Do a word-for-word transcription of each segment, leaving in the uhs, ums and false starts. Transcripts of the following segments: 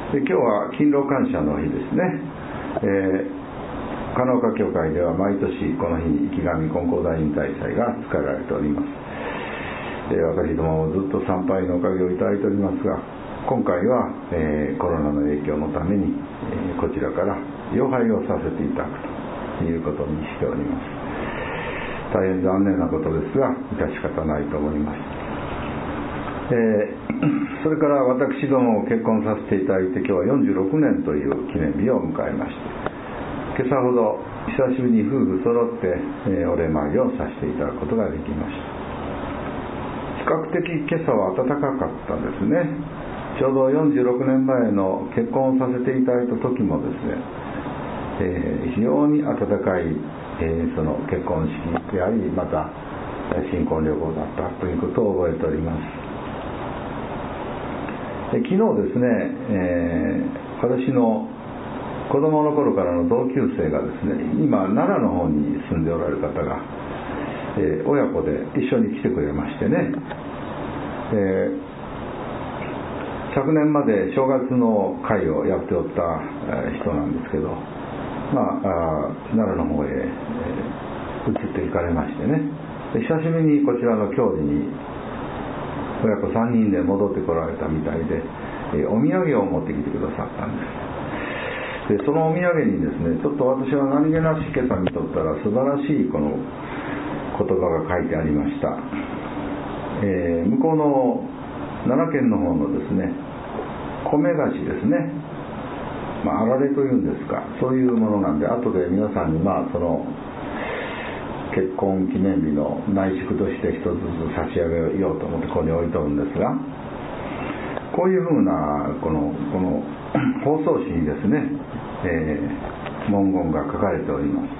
で今日は勤労感謝の日ですね。えー、加納岡教会では毎年この日に池上金光大引退祭が使えられております。えー、私どももずっと参拝のおかげをいただいておりますが、今回は、えー、コロナの影響のために、えー、こちらから礼拝をさせていただくということにしております。大変残念なことですが、致し方ないと思います。えー、それから私ども結婚させていただいて今日はよんじゅうろくねんという記念日を迎えまして、今朝ほど久しぶりに夫婦揃って、えー、お礼参りをさせていただくことができました。比較的今朝は暖かかったですね。ちょうどよんじゅうろくねんまえの結婚をさせていただいた時もですね、えー、非常に暖かい、えー、その結婚式であり、また新婚旅行だったということを覚えております。昨日ですね、えー、私の子供の頃からの同級生がですね、今奈良の方に住んでおられる方が、えー、親子で一緒に来てくれましてね、えー、昨年まで正月の会をやっておった人なんですけど、まあ、あ奈良の方へ、えー、移って行かれましてね、で久しぶりにこちらの教寺に親子さんにんで戻ってこられたみたいで、えー、お土産を持ってきてくださったんです。でそのお土産にですね、ちょっと私は何気なし今朝見とったら素晴らしいこの言葉が書いてありました。えー、向こうの奈良県の方のですね、米菓子ですね、まあ、あられというんですか、そういうものなんで、後で皆さんにまあその結婚記念日の内祝として一つずつ差し上げようと思ってここに置いとるんですが、こういうふうなこのこの包装紙にですね、えー、文言が書かれております。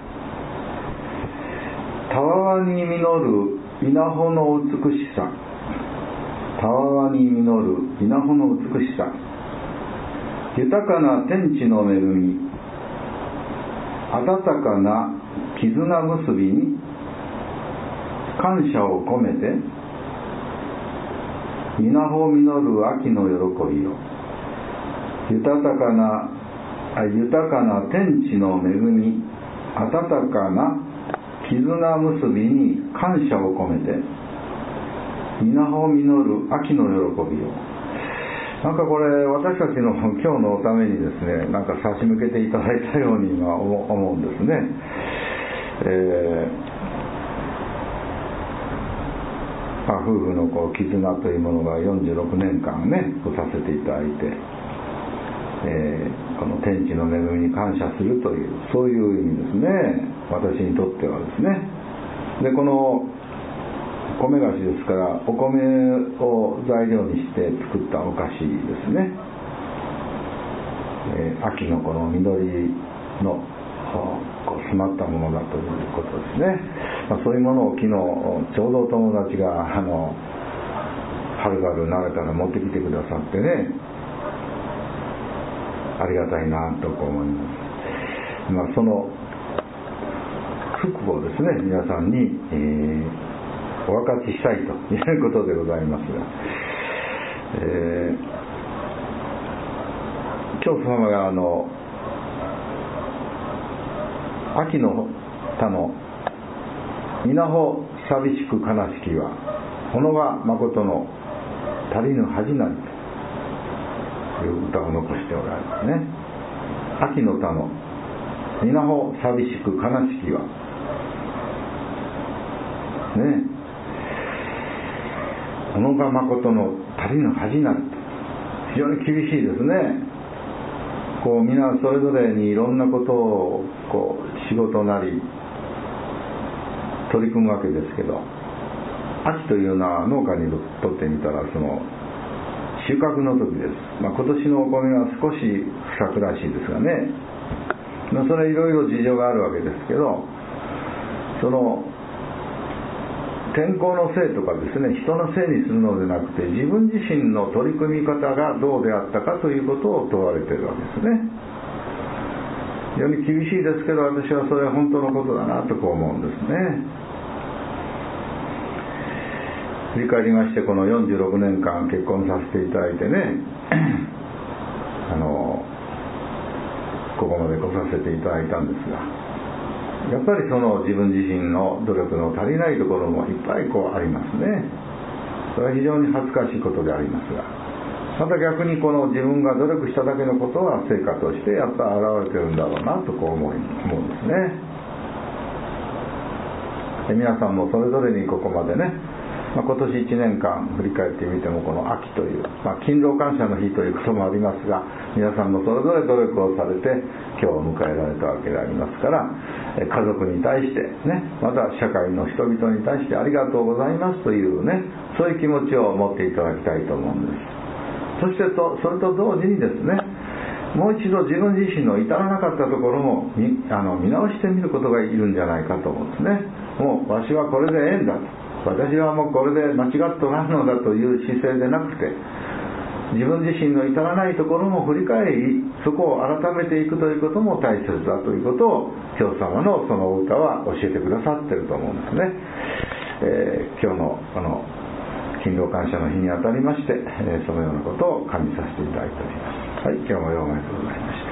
たわわに実る稲穂の美しさ、たわわに実る稲穂の美しさ、豊かな天地の恵み、温かな絆結びに感謝を込めて、稲穂実る秋の喜びを、豊かな豊かな天地の恵み、温かな絆結びに感謝を込めて、稲穂実る秋の喜びを。なんかこれ私たちの今日のためにですね、なんか差し向けていただいたように今思うんですね。えーまあ、夫婦のこう絆というものがよんじゅうろくねんかんねこうさせていただいて、えー、この天地の恵みに感謝するという、そういう意味ですね、私にとってはですね。でこの米菓子ですから、お米を材料にして作ったお菓子ですね。えー、秋のこの緑のこう詰まったものだということですね。まあ、そういうものを昨日ちょうどお友達があのはるばる奈良から持ってきてくださってね、ありがたいなと思います。まあ、その福をですね、皆さんに、えーお分かちしたいということでございますが、えー、教祖様があの秋の田の稲穂寂しく悲しきは小野川誠の足りぬ恥なりという歌を残しておられますね。秋の田の稲穂寂しく悲しきはね、小野川誠の足りぬ恥なりと、非常に厳しいですね。こう皆それぞれにいろんなことをこう仕事なり取り組むわけですけど、秋というのは農家にとってみたらその収穫の時です。まあ、今年のお米は少し不作らしいですがね、まあ、それいろいろ事情があるわけですけど、その天候のせいとかですね、人のせいにするのでなくて、自分自身の取り組み方がどうであったかということを問われているわけですね。非常に厳しいですけど、私はそれは本当のことだなとこう思うんですね。振り返りまして、このよんじゅうろくねんかん結婚させていただいてね、 ここまで来させていただいたんですが、やっぱりその自分自身の努力の足りないところもいっぱいこうありますね。それは非常に恥ずかしいことでありますが、また逆にこの自分が努力しただけのことは成果としてやっぱ現れてるんだろうなとこう思い思うんですね。で皆さんもそれぞれにここまでね、まあ、今年いちねんかん振り返ってみてもこの秋という、まあ、勤労感謝の日ということもありますが、皆さんもそれぞれ努力をされて今日を迎えられたわけでありますから、家族に対してね、また社会の人々に対してありがとうございますというね、そういう気持ちを持っていただきたいと思うんです。そしてとそれと同時にですね、もう一度自分自身の至らなかったところも見あの見直してみることがいるんじゃないかと思うんですね。もうわしはこれでええんだと、私はもうこれで間違っとらんのだという姿勢でなくて、自分自身の至らないところも振り返り、そこを改めていくということも大切だということを教様のそのお歌は教えてくださっていると思うんですね。えー、今日のこの勤労感謝の日にあたりまして、えー、そのようなことを感じさせていただいております。はい、今日もようありがとうございました。